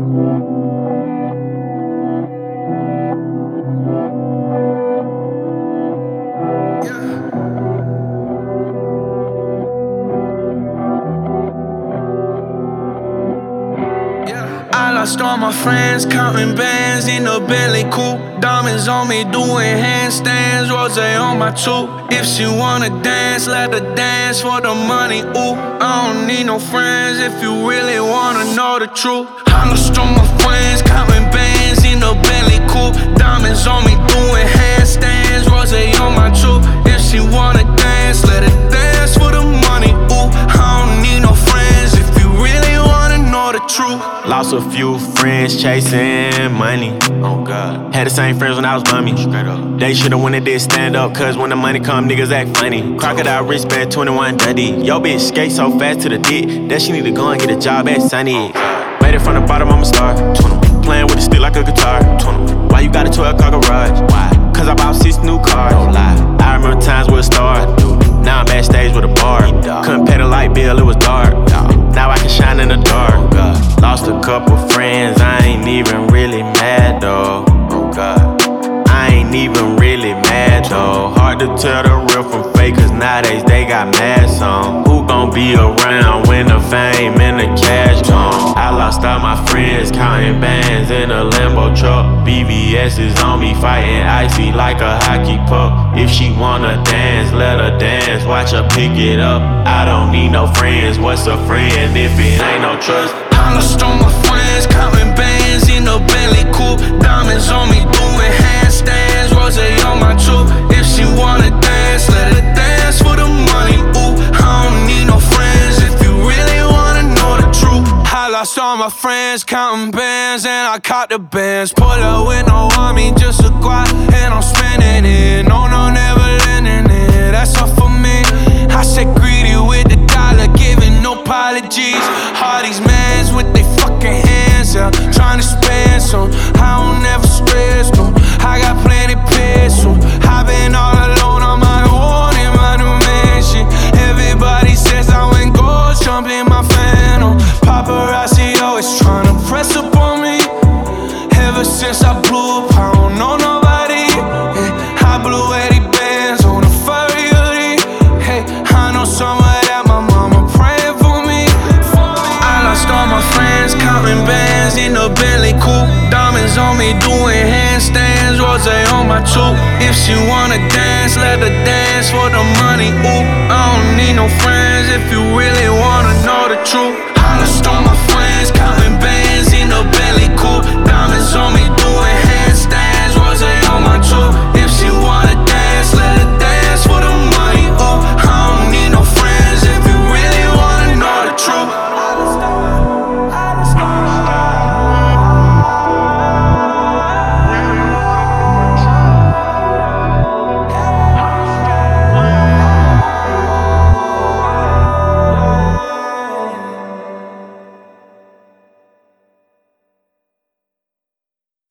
I lost all my friends, counting bands in a Bentley coupe. Diamonds on me, doing handstands, rose on my tooth. If she wanna dance, let her dance for the money, ooh. I don't need no friends if you really wanna know the truth. I lost all my friends, counting bands in a Bentley coupe. Diamonds on me, doing handstands, rose on my tooth. If she wanna dance, let her dance for the money, ooh. I don't need no friends if you really wanna know the truth. Lost a few friends chasing money. Oh God. Had the same friends when I was bummy. Straight up. They should've when they did stand up, cause when the money come, niggas act funny. Crocodile wristband, 21 Dundee. Yo bitch skate so fast to the dick that she need to go and get a job at Sunny. Made it from the bottom, I'm a star. Playing with a stick like a guitar. Why you got a 12-car garage? Why? Cause I bought 6 new cars. Don't lie. I remember times with a star. Now I'm backstage with a bar. Couldn't pay the light bill, it was dark. Now I can shine in the dark. Lost a couple friends, I ain't even really mad though. Oh God, I ain't even really mad though. Hard to tell the real from fake, cause nowadays they got masks on. Who gon' be around when the fame and the cash gone? I lost all my friends, counting bands in a Lambo truck. BBS is on me, fighting icy like a hockey puck. If she wanna dance, let her dance, watch her pick it up. I don't need no friends, what's a friend if it ain't no trust? I lost all my friends, counting bands in a Bentley coupe. Diamonds on me, doing handstands, rose on my tooth. If she wanna dance, let her dance for the money, ooh. I don't need no friends if you really wanna know the truth. I lost all my friends, counting bands, and I caught the bands. Pull up with no army, just a quad, and I'm spending it. No, never lending it, that's all for me. I said greedy with the dollar, giving no apologies. All these mans with they fucking hands out, trying to spend some. I don't ever stress, no. I got plenty pesos. I've been all alone on my own in my new mansion. Everybody says I went gold, jumping my phantom. Paparazzi always trying to press up on me. Ever since I blew up, I don't know nobody. I blew 80 bands on a furry hoodie. Hey, I know some of that my mama praying for me. I lost all my friends, counting bands in a Bentley coupe. Diamonds on me, doing handstands, rose on my tooth. If she wanna dance, let her dance for the money, ooh. I don't need no friends if you really wanna know the truth. I lost all my friends.